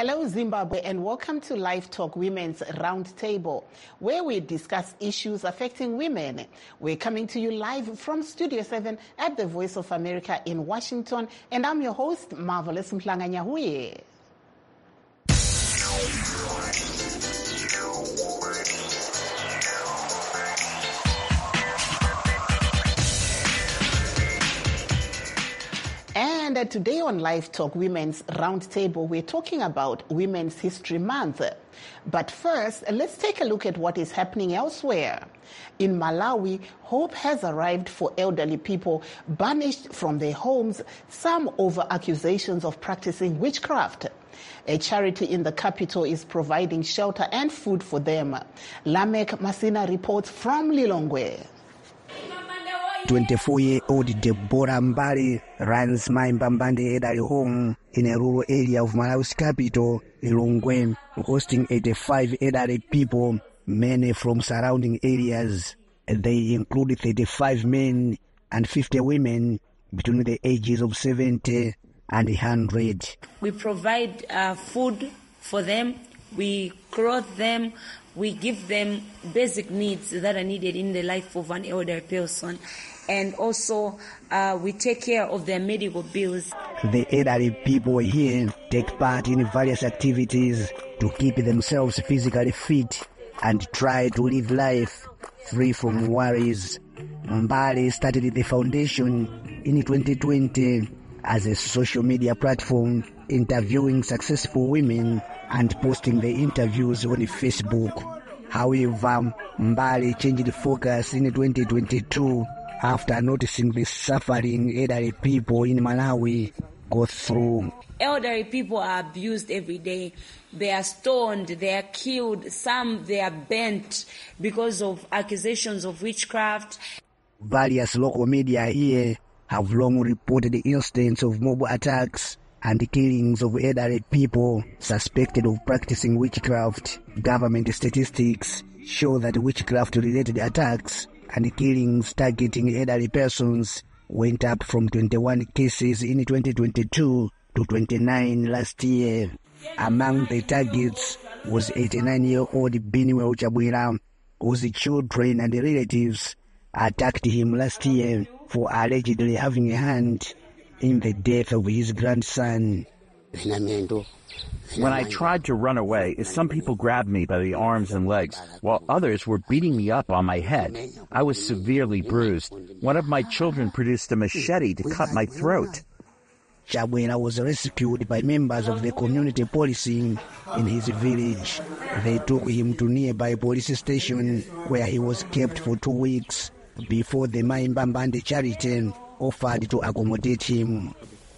Hello, Zimbabwe, and welcome to Live Talk Women's Roundtable, where we discuss issues affecting women. We're coming to you live from Studio 7 at the Voice of America in Washington, and I'm your host, Marvelous Mhlanga-Nyahuye. And today on Live Talk Women's Roundtable, we're talking about Women's History Month. But first, let's take a look at what is happening elsewhere. In Malawi, hope has arrived for elderly people banished from their homes, some over accusations of practicing witchcraft. A charity in the capital is providing shelter and food for them. Lamek Masina reports from Lilongwe. 24-year-old Deborah Mbali runs Maimbambande elderly home in a rural area of Malawi's capital, Lilongwe, hosting 85 elderly people, many from surrounding areas. They include 35 men and 50 women between the ages of 70 and 100. We provide food for them, we clothe them, we give them basic needs that are needed in the life of an elderly person. And also, we take care of their medical bills. The elderly people here take part in various activities to keep themselves physically fit and try to live life free from worries. Mbali started the foundation in 2020 as a social media platform, interviewing successful women and posting the interviews on Facebook. However, Mbali changed focus in 2022 after noticing the suffering elderly people in Malawi go through. Elderly people are abused every day. They are stoned, they are killed, some they are burnt because of accusations of witchcraft. Various local media here have long reported incidents of mob attacks and killings of elderly people suspected of practicing witchcraft. Government statistics show that witchcraft-related attacks and killings targeting elderly persons went up from 21 cases in 2022 to 29 last year. Among the targets was 89-year-old Biniwe Uchabwira, whose children and relatives attacked him last year for allegedly having a hand in the death of his grandson. When I tried to run away, some people grabbed me by the arms and legs, while others were beating me up on my head. I was severely bruised. One of my children produced a machete to cut my throat. Chabwera was rescued by members of the community policing in his village. They took him to nearby police station where he was kept for 2 weeks before the Maimbambande charity offered to accommodate him.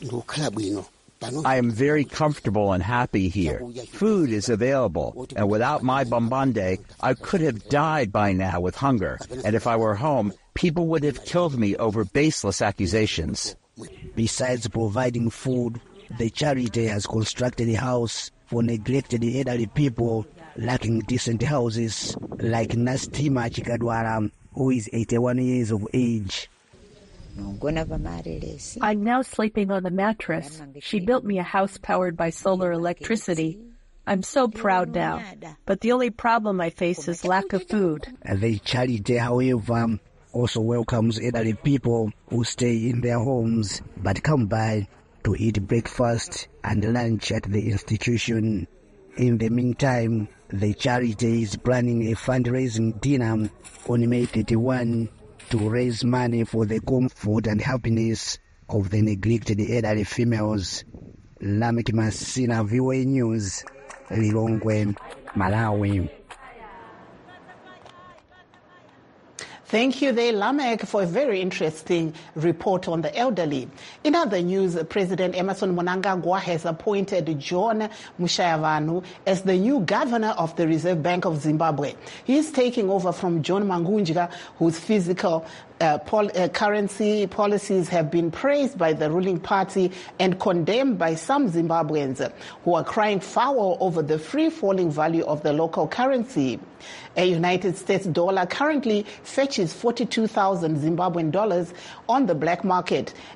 I am very comfortable and happy here. Food is available, and without Maimbambande, I could have died by now with hunger. And if I were home, people would have killed me over baseless accusations. Besides providing food, the charity has constructed a house for neglected elderly people lacking decent houses, like Nastima Chikadwara, who is 81 years of age. I'm now sleeping on the mattress. She built me a house powered by solar electricity. I'm so proud now. But the only problem I face is lack of food. The charity, however, also welcomes elderly people who stay in their homes but come by to eat breakfast and lunch at the institution. In the meantime, the charity is planning a fundraising dinner on May 31 to raise money for the comfort and happiness of the neglected elderly females. Lamek Masina, VOA News, Lilongwe, Malawi. Thank you there, Lamek, for a very interesting report on the elderly. In other news, President Emmerson Mnangagwa has appointed John Mushayavanu as the new governor of the Reserve Bank of Zimbabwe. He is taking over from John Mangunjika, whose physical currency policies have been praised by the ruling party and condemned by some Zimbabweans who are crying foul over the free-falling value of the local currency. A United States dollar currently fetches 42,000 Zimbabwean dollars on the black market,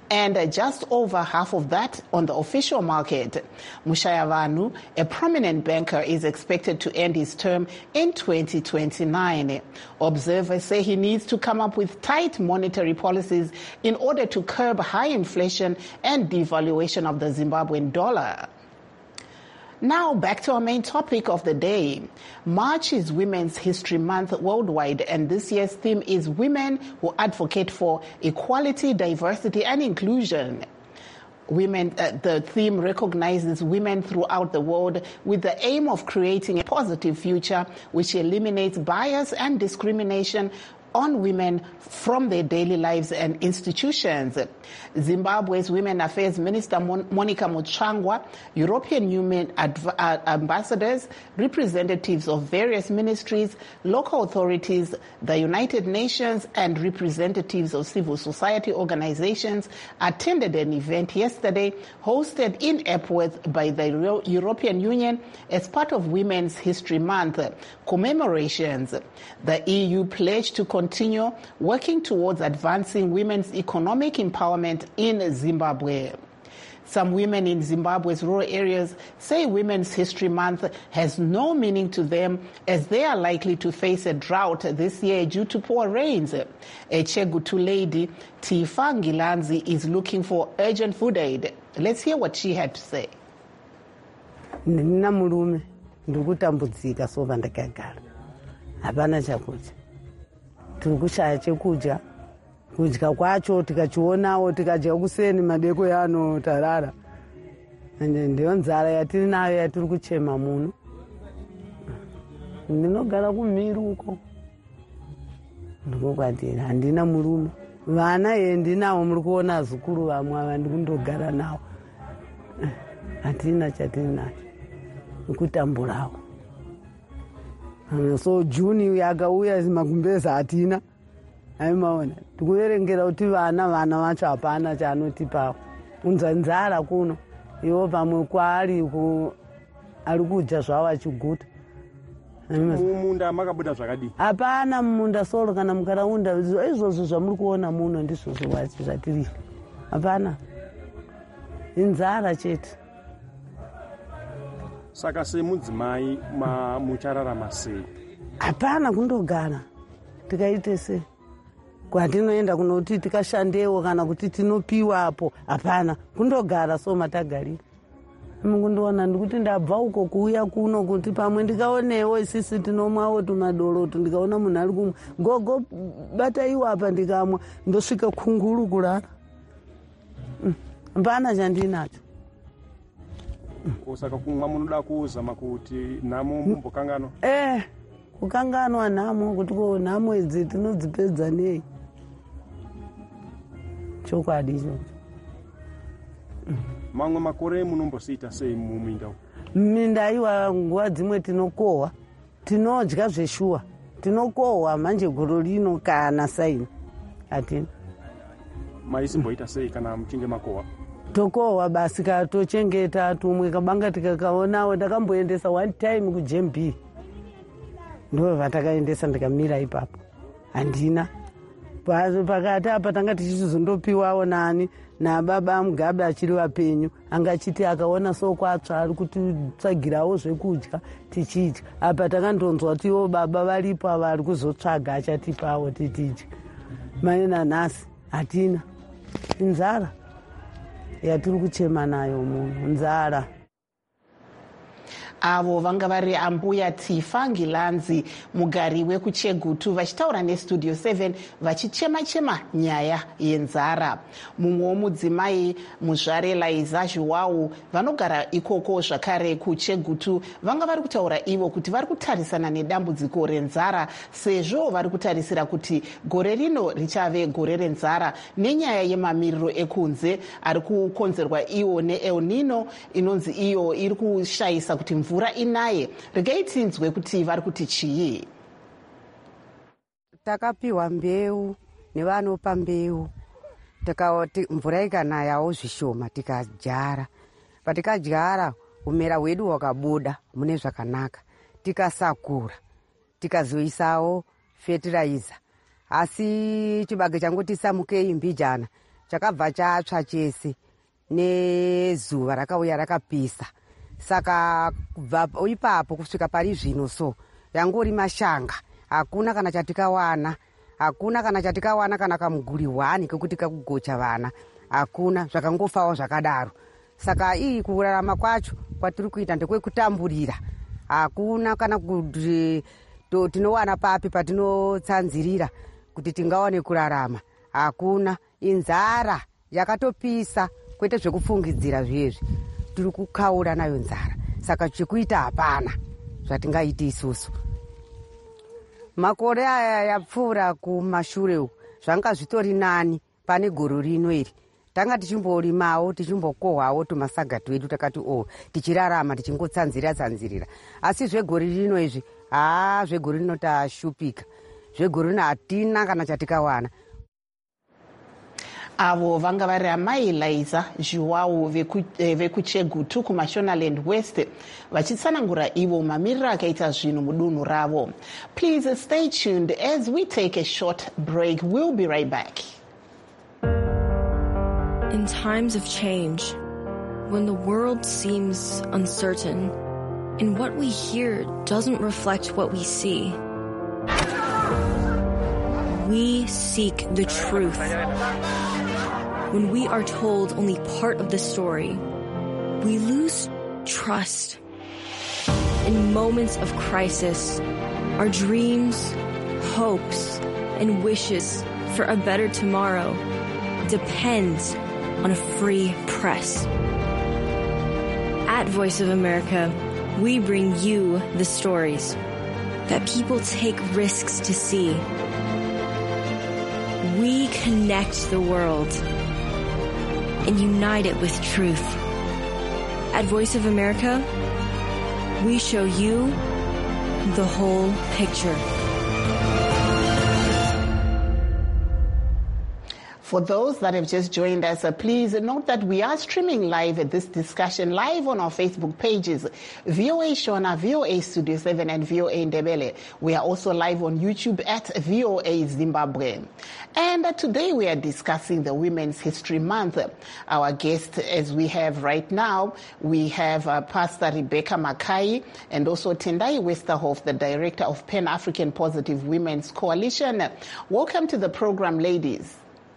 and just over half of that on the official market. Mushayavanhu, a prominent banker, is expected to end his term in 2029. Observers say he needs to come up with tight monetary policies in order to curb high inflation and devaluation of the Zimbabwean dollar. Now back to our main topic of the day. March is Women's History Month worldwide, and this year's theme is Women Who Advocate for Equality, Diversity and Inclusion. The theme recognizes women throughout the world with the aim of creating a positive future which eliminates bias and discrimination on women from their daily lives and institutions. Zimbabwe's Women Affairs Minister Monica Mutsvangwa, European Union ambassadors, representatives of various ministries, local authorities, the United Nations, and representatives of civil society organizations attended an event yesterday hosted in Epworth by the European Union as part of Women's History Month commemorations. The EU pledged to continue working towards advancing women's economic empowerment in Zimbabwe. Some women in Zimbabwe's rural areas say Women's History Month has no meaning to them as they are likely to face a drought this year due to poor rains. A Chegutu lady, Tifa Ngilanzi, is looking for urgent food aid. Let's hear what she had to say. Nina mulume ndikutambudzika sova ndakagara hapana chakudya tikushaya chekudya kudya kwacho tikachionawo tikadya kuseni madeko yano tarara ende ndiyo nzara yatiri nayo yatiri kuchema muno ndinogara kumhiri uko ndikokwatira handina murume vana ndinawo muri kuona zukuru vamwe ava ndikundogara nawo hatina chatiri nacho nikutamburawo so Juni yakauya magumbeza hatina aimaona tikuverengera kuti vana vacho hapana chaanotipawo unza nzara kuno iwo pamwe kwaari ari kudya zvavo achiguta mumunda makabuda zvakadii hapana mumunda soro kana mukaraunda izvozvo zvamuri kuona muno ndizvozvo zvatiri hapana inzara chete. Saka semudzimai muchararama sei? Hapana kundogara tikaite sei kwatinoenda kunoti tikashandewo kana kuti tinopiwapo hapana kundogara so matagarira mungundoona ndikuti ndabva uko kuuya kuno kuti pamwe ndikaonewo isisi tinomwawo tumadoroto ndikaona munhu ari kumwe gogo bataiwa apa ndikamwa ndosvika kunguru kurara hapana chandinacho. Saka kumwa munoda kuzama kuti nhamo mumbokanganwa? Kukanganwa nhamo kuti ko nhamo idzi tinodzipedza nei? Chokwadi icho. Mamwe makore munombosiita sei muminda? Minda iwa nguva dzimwe tinokohwa, tinodya zveshuwa, tinokohwa manje goro rino kana saini hatina. Maisimboita sei kana muchinge makohwa? Tokohwa basi tochengeta tumwe kabanga tikakaonawo ndakamboendesa one time kuJMB ndo vatakaendesa ndikamira ipapo handina pakati apa tanga tichizondopiwawo nani nababa Mugabe achiri vapenyu angachiti akaona sokwatsva ari kuti tsvagirawo zvekudya tichidya apa takandonzwa kuti ivo baba varipo ava ari kuzotsvaga achatipawo titidya mane nanhasi hatina inzara yatiri kuchema nayo munhu nzara. Avo vanga vari ambuya Tifa Ngilanzi mugari wekuChegutu vachitaura neStudio 7 vachichema nyaya yenzara. Mumwe mudzimai muzvare Laiza Zhuwau vanogara ikoko zvakare kuChegutu vanga vari kutaura ivo kuti vari kutarisana nedambudziko renzara sezvo vari kutarisira kuti gore rino richave gore renzara nenyaya yemamiriro ekunze ari kukonzerwa iwo neEl Nino inonzi iyo iri kushayisa kuti mvura inaye. Regai tinzwe kuti vari kuti chii. Takapiwa mbeu nevanopa mbeu tikati mvura ikanayawo zvishoma tikadyara patikadyara umera hwedu hwakabuda mune zvakanaka tikasakura tikazoisawo fertilizer asi chibage changu tisamukei mbijana chakabva chatsva chese nezuva rakauya rakapisa. Saka kubva ipapo kusvika pari zvino so yangori mashanga, hakuna kana chatikawana, hakuna kana chatikawana kana kamuguri 1 kekuti kakugocha vana, hakuna, zvakangofawo zvakadaro. Saka iyi kurarama kwacho kwatiri kuita ndekwekutamburira, hakuna kana kuti tinowana papi patinotsanzirira kuti tingawane kurarama, hakuna. Inzara yakatopisa, kwete zvekufungidzira zvezvi, tiri kukaura nayo nzara. Saka chekuita hapana zvatingaiti isusu. Makore aya yapfuura kumashure uku zvanga zvitori nani pane goro rino iri. Tanga tichimborimawo tichimbokohwawo tumasaga twedu takati tichirarama tichingotsanzirira. Asi zvegori rino izvi, zvegori rino tashupika. Zvegori rino hatina kana chatikawana. Avo vanga vari amai Laiza Zhuwau vekuChegutu kuMashonaland West vachitsanangura ivo mamiriro akaita zvinhu mudunhu ravo. Please stay tuned as we take a short break. We'll be right back. In times of change, when the world seems uncertain and what we hear doesn't reflect what we see, we seek the truth. When we are told only part of the story, we lose trust. In moments of crisis, our dreams, hopes, and wishes for a better tomorrow depends on a free press. At Voice of America, we bring you the stories that people take risks to see. We connect the world and unite it with truth. At Voice of America, we show you the whole picture. For those that have just joined us, please note that we are streaming live at this discussion live on our Facebook pages, VOA Shona, VOA Studio 7, and VOA Ndebele. We are also live on YouTube at VOA Zimbabwe. And today we are discussing the Women's History Month. Our guest, as we have right now, we have Pastor Rebecca Makai and also Tendai Westerhoff, the Director of Pan-African Positive Women's Coalition. Welcome to the program, ladies.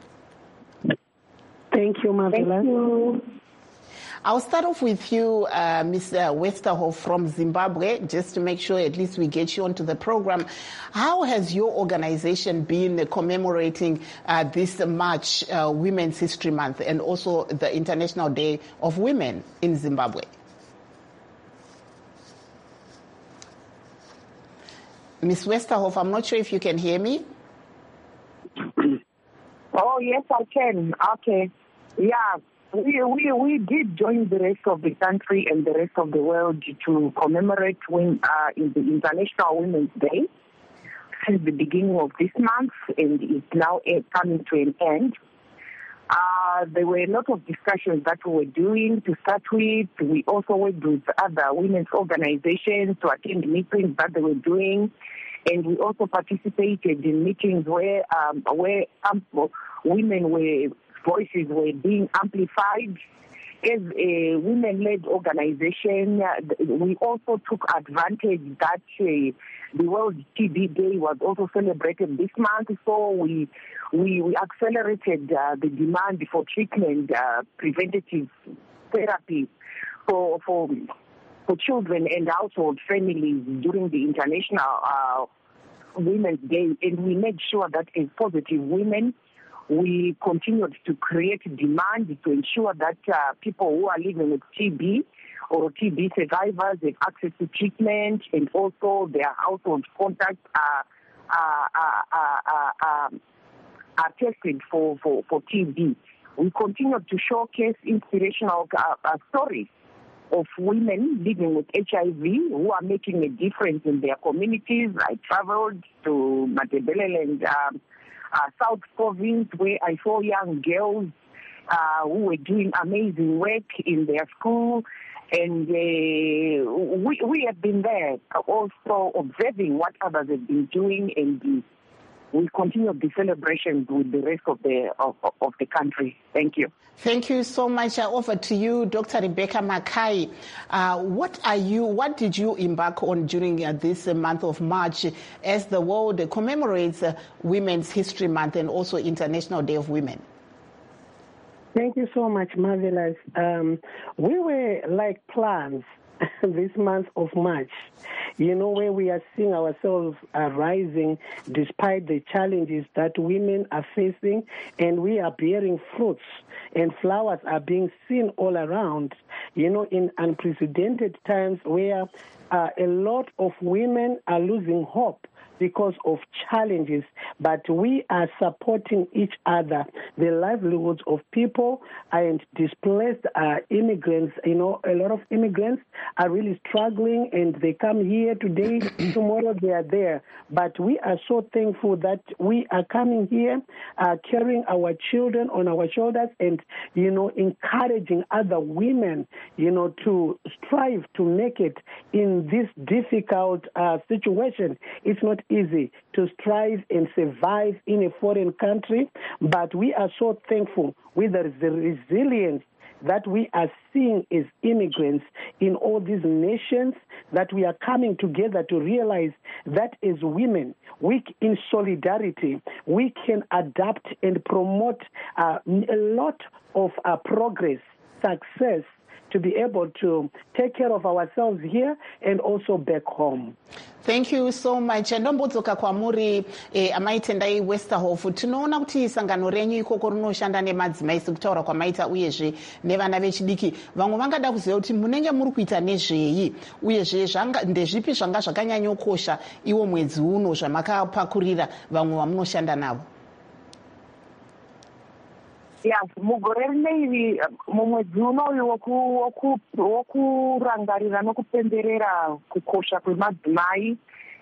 Thank you, Marcella. Thank you. I'll start off with you, Ms. Westerhoff from Zimbabwe, just to make sure at least we get you onto the program. How has your organization been commemorating this March Women's History Month and also the International Day of Women in Zimbabwe? Ms. Westerhoff, I'm not sure if you can hear me. Oh, yes, I can. Okay. Yeah, we did join the rest of the country and the rest of the world to commemorate in the International Women's Day since the beginning of this month, and it's now coming to an end. There were a lot of discussions that we were doing to start with. We also worked with other women's organizations to attend meetings that they were doing. And we also participated in meetings where women voices were being amplified. As a women-led organization, we also took advantage that the World TB Day was also celebrated this month. So we accelerated the demand for treatment, preventative therapy for children and household families during the International Women's Day, and we made sure that as positive women, we continued to create demand to ensure that people who are living with TB or TB survivors have access to treatment, and also their household contacts are tested for TB. We continued to showcase inspirational stories of women living with HIV who are making a difference in their communities. I traveled to Matebele and South Province, where I saw young girls who were doing amazing work in their school. And we have been there also observing what others have been doing, and we continue the celebrations with the rest of the country. Thank you. Thank you so much. Over to you, Dr. Rebecca Mackay. What did you embark on during this month of March as the world commemorates Women's History Month and also International Day of Women? Thank you so much, Marvelous. We were like plants this month of March, where we are seeing ourselves rising despite the challenges that women are facing, and we are bearing fruits and flowers are being seen all around, in unprecedented times where a lot of women are losing hope because of challenges, but we are supporting each other. The livelihoods of people and displaced immigrants, a lot of immigrants are really struggling, and they come here today, tomorrow they are there. But we are so thankful that we are coming here, carrying our children on our shoulders and, encouraging other women, to strive to make it in this difficult situation. It's not easy to strive and survive in a foreign country, but we are so thankful with the resilience that we are seeing as immigrants in all these nations, that we are coming together to realize that as women, we in solidarity, we can adapt and promote a lot of progress, success, to be able to take care of ourselves here and also back home. Thank you so much. Ndombodzoka kwamuri amaitendai Westerhof. Tinoona kuti sangano renyu ikoko rinoshanda nemadzimai sekutaura kwamaita uyezve nevana vechidiki. Vamwe vangada kuziva kuti munenge muri kuita nezvei uyezve ndezvipi zvanga zvakanyanyokosha iwo mwedzi uno zvamakapakurira vamwe vamunoshanda navo. Yes, mugore rinei mumwedzi unoyu wokurangarira nokupemberera kukosha kwemadzimai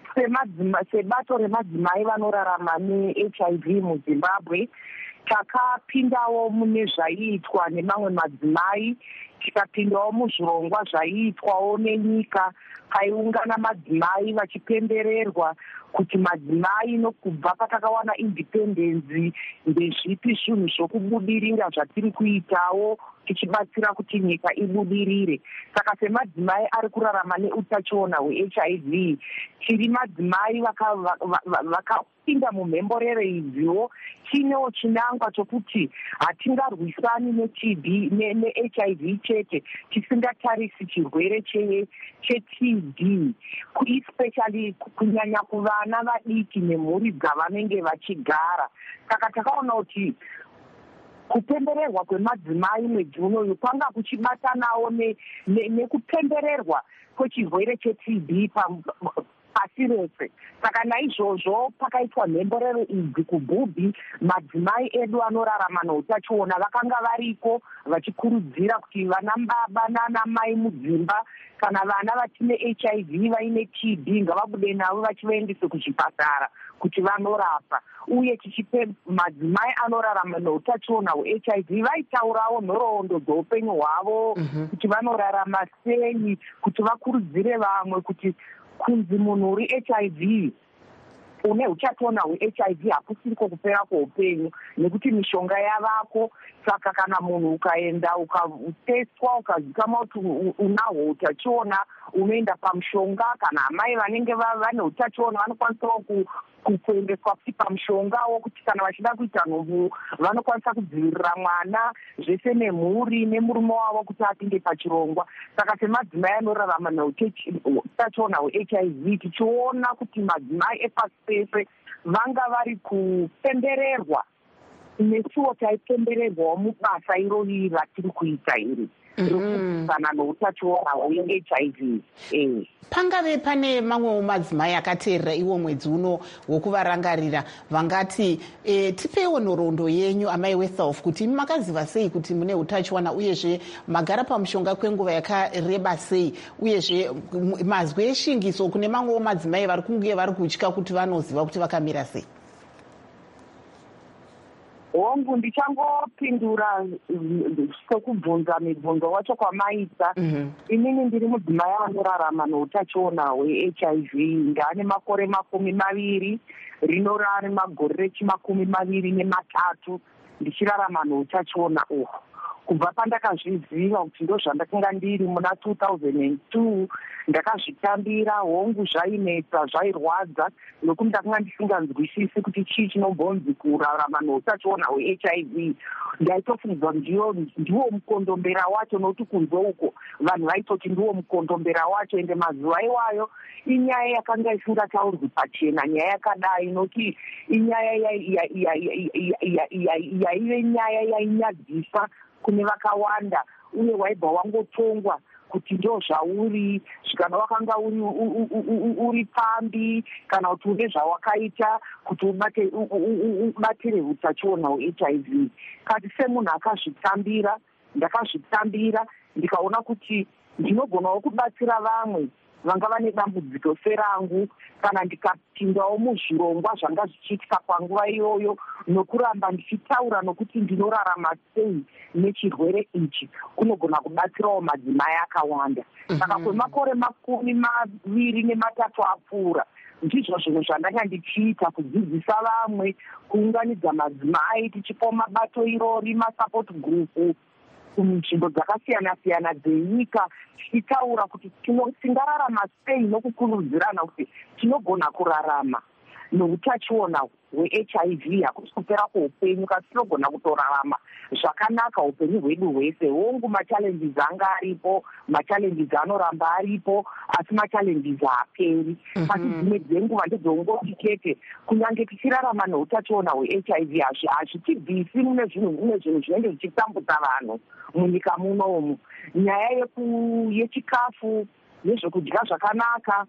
sebato remadzimai vanorarama neHIV muZimbabwe, takapindawo mune zvaiitwa nemamwe madzimai, tikapindawo muzvirongwa zvaiitwawo nenyika paiungana madzimai vachipembererwa kuti madzimai nokubva patakawana independence ndezvipi zvinhu zvokubudirira zvatiri kuitawo tichibatsira kuti nyika ibudirire. Saka semadzimai ari kurarama neutachiona hweHIV, tiri madzimai vakapinda mumhemborero idziwo, tinewo chinangwa chokuti hatingarwisani neHIV chete tisingatarisi chirwere cheTB, especially kunyanya kuvana vadiki nemhuri dzavanenge vachigara. Saka takaona kuti kupembererwa kwemadzimai mwedzi unoyu kwanga kuchibatanawo nekupembererwa kwechirwere cheTB pasi rese. Saka naizvozvo pakaitwa mhemborero idzi kuBhubhi, madzimai edu anorarama neutachiona vakanga variko vachikurudzira kuti vana baba nana mai mudzimba kana vana vatine HIV vaine TB ngavabude navo vachivaendese kuchipatara kuti vanorapa. Uye tichipe madzimai anorarama neutachiona hweHIV vaitaurawo nhoroondo dzeupenyu hwavo, kuti vanorarama sei, kuti vakurudzire vamwe kuti kunzi munhu uri HIV une uchatona hweHIV hakusiriko kupera kweupenyu, nekuti mishonga yavako. Saka kana munhu ukaenda ukatestwa ukazikamwa kuti unahwo utachiona, unoenda pamushonga. Kana amai vanenge vane utachiona vanokwanisawo kuendeswa futi pamushongawo kuti kana vachida kuita nhumbu vanokwanisa kudzivirira mwana, zvese nemhuri nemurume wavo kuti apinde pachirongwa. Saka semadzimai anorarama neutachiona hweHIV, tichiona kuti madzimai epasi pese vanga vari kupembererwa nesuwo taipembererwawo mubasa irori ratiri kuita iri rekudzivirira neutachiona hweHIV. Pangave pane mamwewo madzimai akateerera iwo mwedzi uno wokuvarangarira vangati tipewo nhoroondo yenyu amai Westerhof, kuti makaziva sei kuti mune utachiona uyezve magara pamushonga kwenguva yakareba sei, uyezve mazwi eshingiso kune mamwewo madzimai vari kunge vari kutya kuti vanoziva kuti vakamira sei? Hongu ndichangopindura sokubvunza mibvunzo wacho kwamaita. Inini ndiri mudzimai anorarama neutachiona hweHIV, ndane makore 20. rinorari magore rechimakumi maviri nematatu ndichirarama neutachiona uhwu. Kubva pandakazviziva kuti ndo zvandakanga ndiri muna 2002 ndakazvitambira. Hongu zvainetsa, zvairwadza nokuti ndakanga ndisinganzwisisi kuti chii chinombonzi kurarama neutachiona hweHIV. Ndaitofungidzwa ndiwo mukondombera wacho, nokuti kunze uko vanhu vaitoti ndiwo mukondombera wacho. Ende mazuva iwayo inyaya yakanga isingataurwi pachena nyaya yakadai, nokuti inyaya yaive nyaya yainyadzisa kune vakawanda, uye waibva wangotongwa kuti ndo zvauri, kana wakanga uri pambi, kana kuti une zvawakaita kuti ubatire utachiona hweHIV. Kati semunhu akazvitambira, ndakazvitambira ndikaona kuti ndinogonawo kubatsira vamwe vanga vane dambudziko serangu, kana ndikapindawo muzvirongwa zvanga zvichiitika panguva iyoyo, nokuramba ndichitaura nokuti ndinorarama sei nechirwere ichi, kunogona kubatsirawo madzimai akawanda. Saka kwemakore makumi maviri nematatu apfuura ndizvo zvinhu zvandanga ndichiita, kudzidzisa vamwe, kuunganidza madzimai, tichipawo mabato irori, masapoti gurupu kunzvimbo dzakasiyana-siyana dzenyika, tichitaura kuti tingararama sei nokukurudzirana kuti tinogona kurarama neutachiona hweHIV. Hakusi kupera kweupenyu, kasi tinogona kutorarama zvakanaka upenyu hwedu hwese. Hongu machallenges anga aripo, machallenges anoramba aripo, asi machallenges haaperi. Asi dzimwe dzenguva ndedzongoti chete, kunyange tichirarama neutachiona hweHIV hazvitibvisi mune zvinhu zvinenge zvichitambudza vanhu munyika munomu. Nyaya yechikafu, nezvekudya zvakanaka,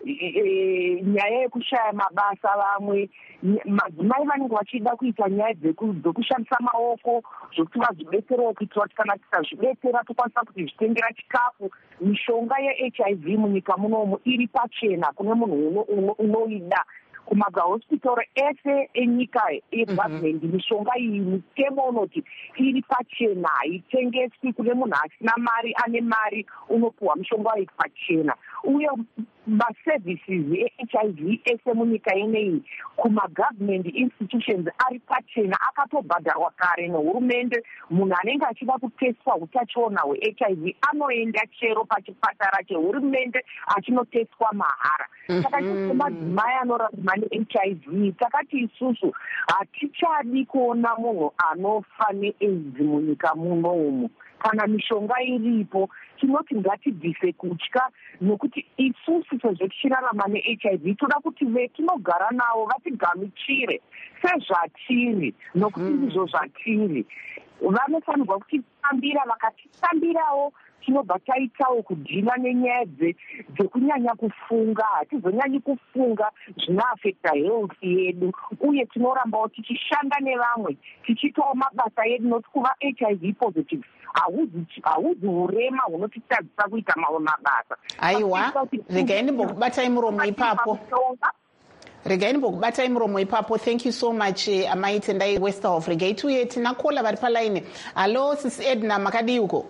nyaya yekushaya mabasa. Vamwe madzimai vanenge vachida kuita nyaya dzekushandisa maoko, zvokuti vazvidetserewo kuitira kuti kana tikazvidetsera tokwanisa kuti zvitengera chikafu. Mishonga yeHIV munyika munomu iri pachena kune munhu unoida. Kumahospitari ese enyika yegavhumendi mishonga iyi mutemo unoti iri pachena, haitengeswi kune munhu asina mari. Ane mari unopuhwa mishonga iyi pachena. Uye maservices eHIV ese munyika ineyi kumagavhumendi institutions ari pachena, akatobhadharwa kare nehurumende. Munhu anenge achida kuteswa utachiona hweHIV anoenda chero pachipatara chehurumende achinoteswa mahara. Saka madzimai anorarama neHIV takati isusu hatichadi kuona munhu anofa neAIDS munyika munomu. Kana mishonga iripo, tinoti ngatibvise kutya, nokuti isusu sezvo tichirarama neHIV toda kuti vetinogara navo vatigamuchire sezvatiri, nokuti ndizvo zvatiri. Vanofanirwa kutitambira, vakatitambirawo tinobva taitawo kudhila nenyaya dzekunyanya kufunga. Hatizonyanyi kufunga zvinoafekta health yedu, uye tinorambawo tichishanda nevamwe, tichitawo mabasa edu, nokuti kuva HIV positive haudzi urema hunotitadzisa kuita mamwe mabasa. Aiwa, regai ndimbokubatai muromo ipapo. Regai ndimbokubatai muromo ipapo. Thank you so much Amai Tendai Westerhoff. Regai tiuye tinakola vari palaini. Hello Sisi Edna, makadii uko?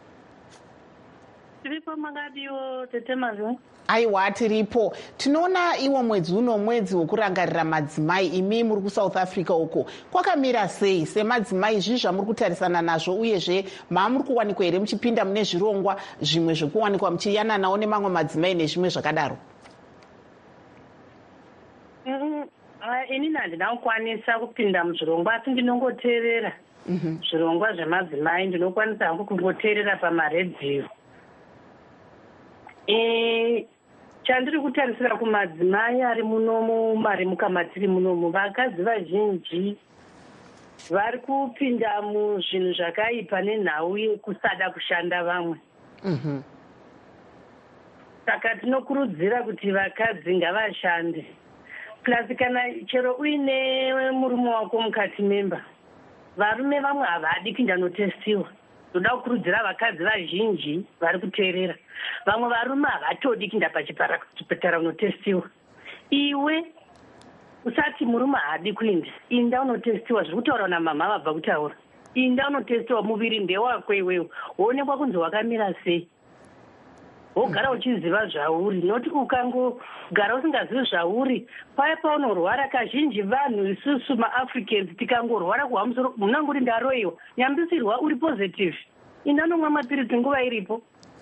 Tiripo makadiwo tetemazo. Aiwa, tiripo. Tinoona iwo mwedzi uno mwedzi wokurangarira madzimai. Imi muri kuSouth Africa uko kwakamira sei semadzimai? Izvi zvamuri kutarisana nazvo, uyezve mamuri kuwanikwa here muchipinda mune zvirongwa zvimwe zvekuwanikwa muchiyananawo nemamwe madzimai nezvimwe zvakadaro? Inini handina kukwanisa kupinda muzvirongwa, asi ndinongoteerera zvirongwa zvemadzimai. Ndinokwanisa hangu kungoteerera pamaredhiyo. Chandiri kutarisira kumadzimai ari munomu, mari mukamatiri munomu, vakadzi vazhinji vari kupinda muzvinhu zvakaipa nenhau yekusada kushanda vamwe. Saka tinokurudzira kuti vakadzi ngavashande. Plus kana chero uine murume wako mukati memba, varume vamwe havadi pinda notestiwa. Ndoda kukurudzira vakadzi vazhinji vari kuteerera, vamwe varume havatodi kuinda pachipatara unotestiwa. Iwe usati murume haadi kuinda, inda unotestiwa. Zviri kutaura namama vabva kutaura, inda unotestiwa. Muviri ndewako iwewe, woonekwa kunzi wakamira sei. wogara uchiziva zvauri, noti ukangogara usingazivi zvauri paya paunorwara. Kazhinji vanhu isusu maAfricans tikangorwara kuhwa musoro munanguri ndaroiwa, nyambisirwa uri positive, indanomwa mapirisi nguva iripo.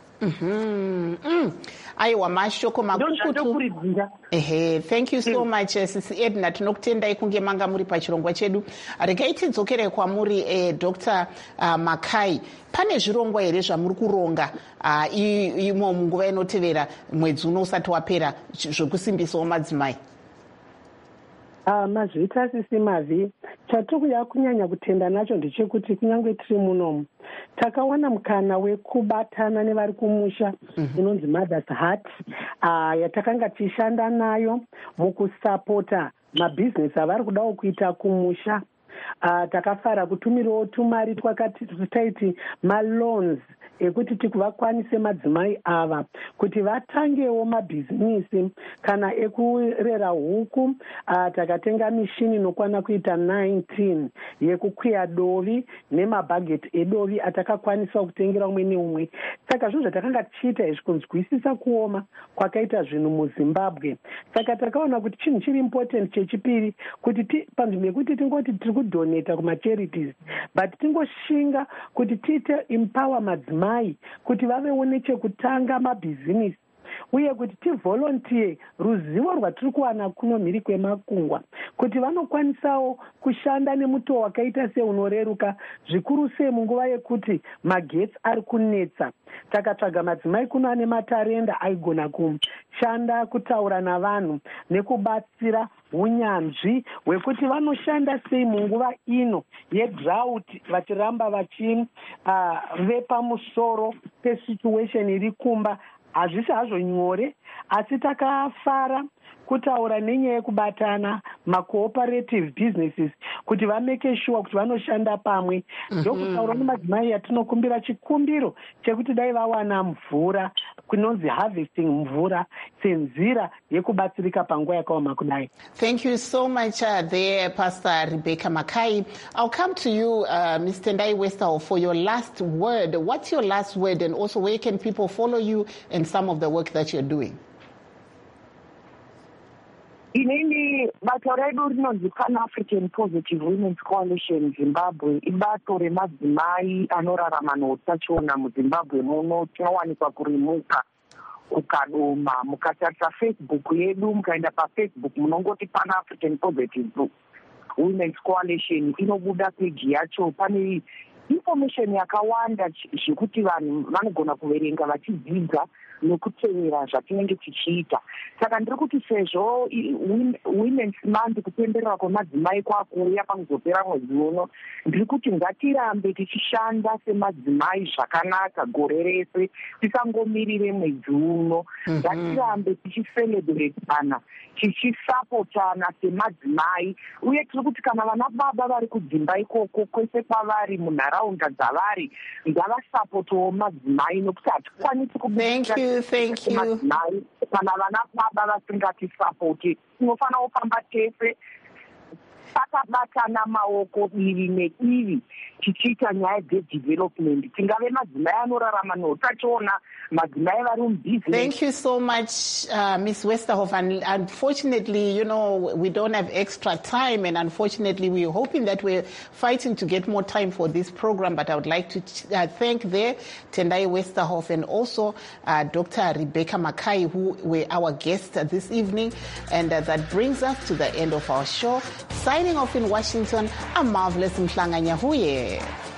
Aiwa, mashoko makukutu. Thank you so much Sisi Edna, tinokutendai kunge manga muri pachirongwa chedu. Regai tidzokere kwamuri Dr. Makai. Pane zvirongwa here zvamuri kuronga imo munguva inotevera mwedzi uno usati wapera zvokusimbisawo madzimai? Mazvita Sisi Mavi, chatikuya kunyanya kutenda nacho ndechekuti kunyange tiri munomu takawana mukana wekubatana nevari kumusha inonzi Mother's Heart yatakanga tichishanda nayo mukusapota mabhizinesi avari kudawo kuita kumusha. Takafara kutumirawo tumari tutaiti maloans ekuti tikuvakwanise madzimai ava kuti vatangewo mabhizinisi kana ekurera huku. Takatenga mishini inokwana kuita 19 yekukwiya dovi nemabhageti edovi atakakwanisa kutengera umwe neumwe. Saka zvinhu zvatakanga tichiita izvi kunzwisisa kuoma kwakaita zvinhu muZimbabwe. Saka takaona kuti chinhu chiri important chechipiri kuti panzvimbo yekuti tingoti tiri kudoneta kumacharities, but tingoshinga kuti tiite empower madzimai kuti vavewo nechekutanga mabhizinisi, uye kuti tivolontiye ruzivo rwatiri kuwana kuno mhiri kwemakungwa kuti vanokwanisawo kushanda nemutoo wakaita seunoreruka, zvikuru sei munguva yekuti magetsi ari kunetsa. Takatsvaga madzimai kuno ane matarenda aigona kushanda kutaura navanhu nekubatsira unyanzvi hwekuti vanoshanda sei munguva ino yedrought, vachiramba vepamusoro pesituation iri kumba. Hazvisi hazvo nyore, asi takafara kutaura nenyaya yekubatana macooperative businesses kuti vameke sure kuti vanoshanda pamwe. Ndokutaura nemadzimai yatinokumbira chikumbiro chekuti dai vawana mvura, kunonzi harvesting mvura, senzira yekubatsirika panguva yakaoma kudai. Thank you so much there, Pastor Rebecca Makai. I'll come to you, Ms. Tendai Westerhoff, for your last word. What's your last word, and also where can people follow you and some of the work that you're doing? Inini bato redu rinonzi Pan-African Positive Women's Coalition Zimbabwe ibato remadzimai anorarama neutachiona muZimbabwe muno. Tinowanikwa kurimuka ukadoma mukatarisa Facebook yedu, mukaenda paFacebook munongoti Pan-African Positive Women's Coalition, inobuda peji yacho. Pane information yakawanda zvekuti vanhu vanogona kuverenga vachidzidza nekutevera zvatinenge tichiita. Saka ndiri kuti sezvo Women's Month kupemberera kwemadzimai kwakuuya pakuzopera mwedzi uno, ndiri kuti ngatirambe tichishanda semadzimai zvakanaka gore rese, tisangomirire mwedzi uno. Ngatirambe tichicelebrateana, tichisapotana semadzimai, uye tiri kuti kana vana baba vari kudzimba ikoko kwese kwavari munharaunda dzavari ngavasapotowo madzimai, nokuti hatikwanisi kubika Thank you. Kana vana baba vasingatisapoti, tinofanira kufamba tese takabatana maoko divi nedivi tichiita nyaya dzedevelopment. Tingave madzimai anorarama neutachiona, madzimai vari mubusiness. Thank you so much, Ms. Westerhoff. And unfortunately, you know, we don't have extra time, and unfortunately we're hoping that we're fighting to get more time for this program. But I would like to thank there Tendai Westerhoff and also Dr. Rebecca Makai, who were our guests this evening. And that brings us to the end of our show. Signing off in Washington, I'm Marvelous Mhlanga Nyahuye.